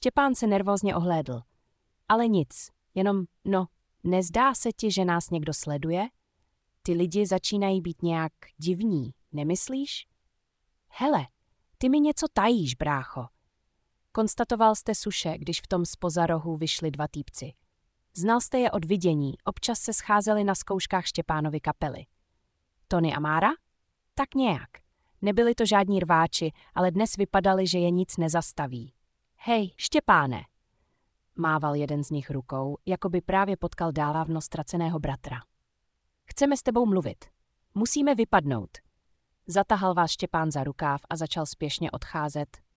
Štěpán se nervózně ohlédl. Ale nic, jenom, nezdá se ti, že nás někdo sleduje? Ty lidi začínají být nějak divní, nemyslíš? Hele, ty mi něco tajíš, brácho. Konstatoval jste Suše, když v tom zpoza rohu vyšli dva týpci. Znal jste je od vidění, občas se scházeli na zkouškách Štěpánovy kapely. Tony a Mára? Tak nějak. Nebyli to žádní rváči, ale dnes vypadali, že je nic nezastaví. Hej, Štěpáne! Mával jeden z nich rukou, jako by právě potkal dávno ztraceného bratra. Chceme s tebou mluvit. Musíme vypadnout. Zatahal vás Štěpán za rukáv a začal spěšně odcházet,